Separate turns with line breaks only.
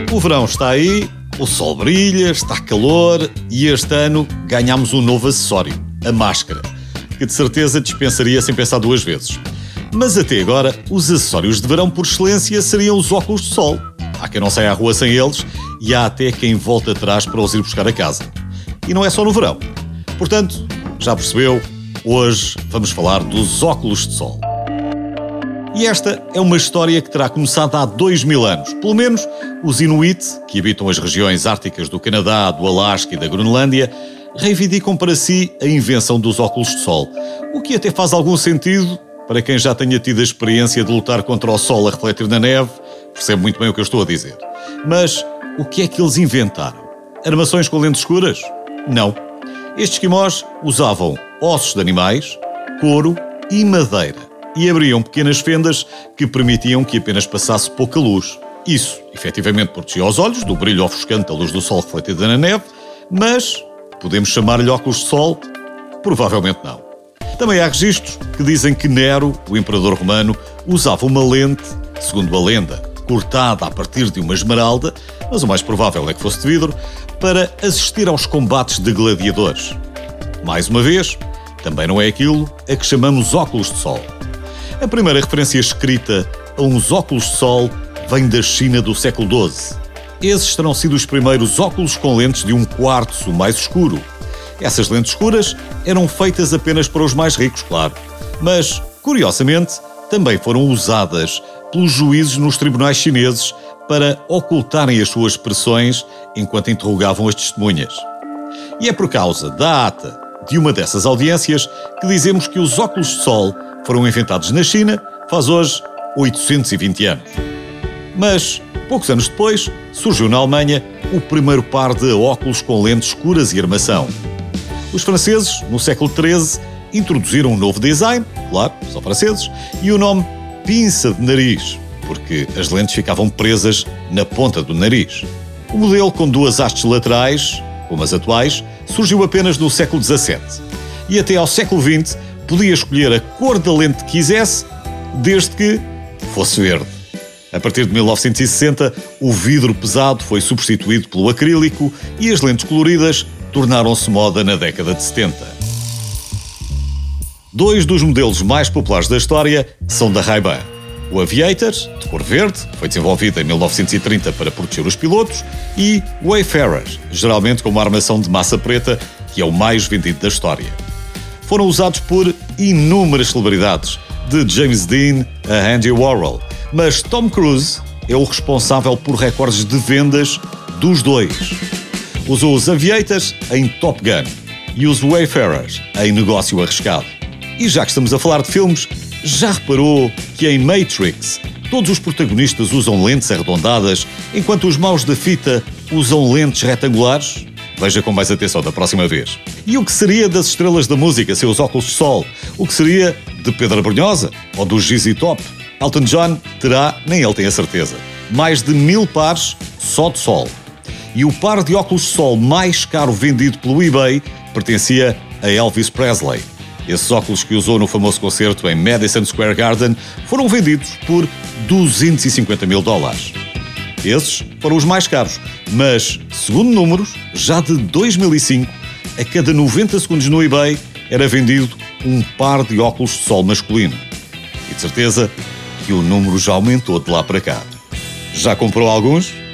O verão está aí, o sol brilha, está calor e este ano ganhámos um novo acessório, a máscara, que de certeza dispensaria sem pensar duas vezes. Mas até agora, os acessórios de verão por excelência seriam os óculos de sol. Há quem não saia à rua sem eles e há até quem volta atrás para os ir buscar a casa. E não é só no verão. Portanto, já percebeu, hoje vamos falar dos óculos de sol. E esta é uma história que terá começado há 2000 anos. Pelo menos os Inuit, que habitam as regiões árticas do Canadá, do Alasca e da Groenlândia, reivindicam para si a invenção dos óculos de sol. O que até faz algum sentido para quem já tenha tido a experiência de lutar contra o sol a refletir na neve, percebe muito bem o que eu estou a dizer. Mas o que é que eles inventaram? Armações com lentes escuras? Não. Estes esquimós usavam ossos de animais, couro e madeira e abriam pequenas fendas que permitiam que apenas passasse pouca luz. Isso, efetivamente, protegia os olhos do brilho ofuscante da luz do sol refletida na neve, mas podemos chamar-lhe óculos de sol? Provavelmente não. Também há registros que dizem que Nero, o imperador romano, usava uma lente, segundo a lenda, cortada a partir de uma esmeralda, mas o mais provável é que fosse de vidro, para assistir aos combates de gladiadores. Mais uma vez, também não é aquilo a que chamamos óculos de sol. A primeira referência escrita a uns óculos de sol vem da China do século XII. Esses terão sido os primeiros óculos com lentes de um quartzo mais escuro. Essas lentes escuras eram feitas apenas para os mais ricos, claro. Mas, curiosamente, também foram usadas pelos juízes nos tribunais chineses para ocultarem as suas expressões enquanto interrogavam as testemunhas. E é por causa da ata de uma dessas audiências que dizemos que os óculos de sol foram inventados na China faz hoje 820 anos. Mas, poucos anos depois, surgiu na Alemanha o primeiro par de óculos com lentes escuras e armação. Os franceses, no século XIII, introduziram um novo design, claro, são franceses, e o nome pinça de nariz, porque as lentes ficavam presas na ponta do nariz. O modelo com duas hastes laterais, como as atuais, surgiu apenas no século XVII. E até ao século XX podia escolher a cor da lente que quisesse, desde que fosse verde. A partir de 1960, o vidro pesado foi substituído pelo acrílico e as lentes coloridas tornaram-se moda na década de 70. Dois dos modelos mais populares da história são da Ray-Ban. O Aviator, de cor verde, foi desenvolvido em 1930 para proteger os pilotos, e o Wayfarer, geralmente com uma armação de massa preta, que é o mais vendido da história. Foram usados por inúmeras celebridades, de James Dean a Andy Warhol, mas Tom Cruise é o responsável por recordes de vendas dos dois. Usou os Aviators em Top Gun e os Wayfarers em Negócio Arriscado. E já que estamos a falar de filmes, já reparou que em Matrix todos os protagonistas usam lentes arredondadas, enquanto os maus da fita usam lentes retangulares? Veja com mais atenção da próxima vez. E o que seria das estrelas da música sem os óculos de sol? O que seria de Pedro Brunhosa ou do ZZ Top? Elton John terá, nem ele tem a certeza, mais de 1000 pares só de sol. E o par de óculos de sol mais caro vendido pelo eBay pertencia a Elvis Presley. Esses óculos que usou no famoso concerto em Madison Square Garden foram vendidos por $250 mil. Esses foram os mais caros, mas, segundo números, já de 2005, a cada 90 segundos no eBay era vendido um par de óculos de sol masculino. E de certeza que o número já aumentou de lá para cá. Já comprou alguns?